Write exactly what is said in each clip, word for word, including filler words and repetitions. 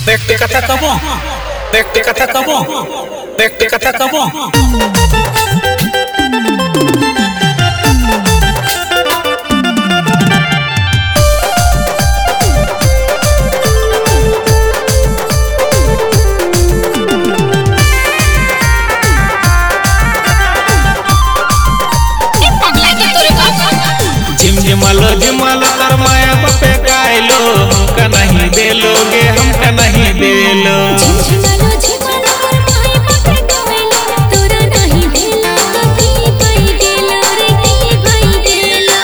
Dekte kata kamu, dekte kata kamu, dekte kata kamu. जिमलो जिमलो कर माया बपे गायलो हमका नहीं देलोगे हमका नहीं देलो जिमलो जिमलो कर माया बपे गायलो तोरा नहीं देला कभी भाई देला रे की भाई देला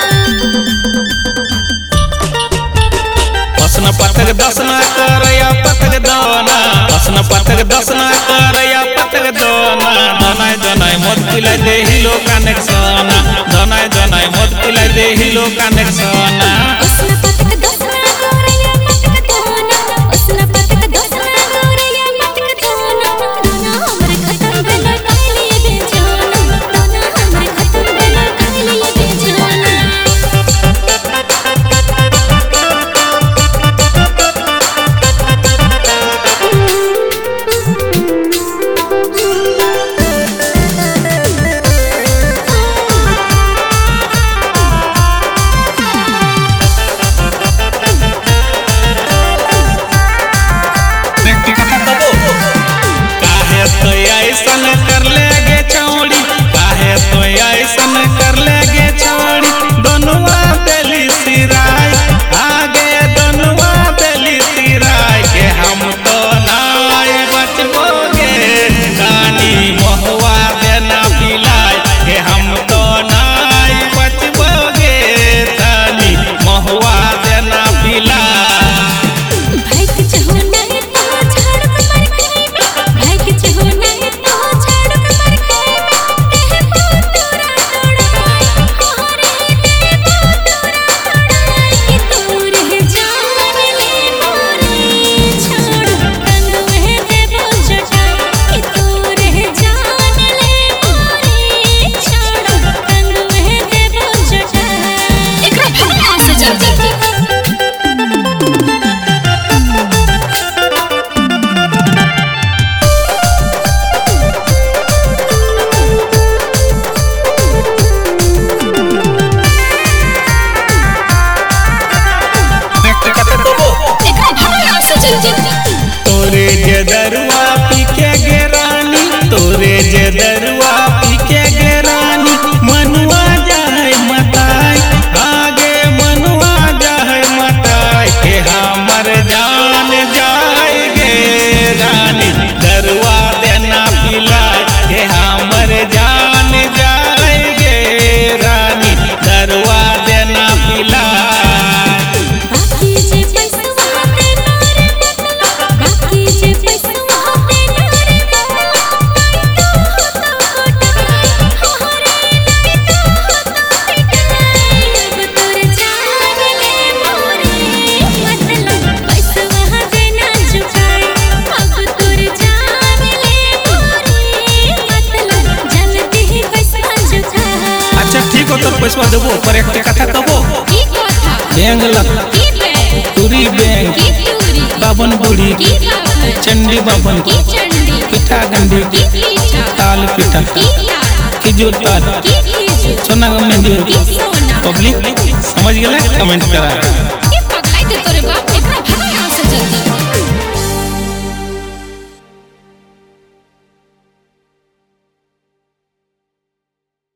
पसना पतक दसना कर या पतक दोना पसना पतक दसना कर या पतक दोना दोनाय दोनाय मत पिला दे हिलो कनेक्शन दोनाय दोनाय मत पिला दे हिलो कनेक्शन उसना पतक दसना कर या पतक दोना उसना पतक दसना कर या पतक दोना दोना हमरे खत्म भेला काली दे जाना दोना हमरे खत्म भेला काली दे जाना ऐसन कर लेगे चौड़ी काहे तो ऐसन कर लेगे चौड़ी दोनवा बेली सिराय आगे दोनवा बेली सिराय के हम तो नाय बचबोगे गानी महुआ देना पिलाय के हम तो नाय बचबोगे गानी महुआ देना पिलाय भाई के चाहो नहीं तो झाड़ पर मर खाएबे भाई के चाहो नहीं तो झाड़ पर मर खाएबे देह तोरा तोड़ाई हरे देव तोरा तोड़ाई कि तू रह जान ले मोरे छोड़ रंग में देव जटाई कि तू रह जान ले मोरे छोड़ रंग में देव जटाई एकरा भला से जल जल्दी तोरे जे दरुआ पी के गेरानी तोरे जे दरुआ पी के गेरानी मनुआ जाए मताई आगे मनुआ जाए मताई के हमर जान जाए गे रानी दरुआ देना पिलाए के हमर जान जाए गे रानी दरुआ देना पिलाए बाकी जे पैसा देना रे बाकी जे पैसा देना रे नहीं तो होता कोटाई हरे नहीं तो होता पिटाई अब तोर जान ले मोरे मतलब पैसा देना झुकाई अब तोर जान ले मोरे मतलब जल्दी ही पैसा झुकाई अच्छा ठीक हो तो पैसा देबो पर एक कथा कहबो की कथा बैंग लग की बे तुरी बैंग की तुरी बावन बुढ़ी की बावन चंडी बावन की चंडी पिठा गंडी की पीठा ताल पिठा की ताल खिजूर ताल की खीजू सोना गंडी की सोना पब्लिक समझ गेले कमेंट करा ये पगलाई दे तोरे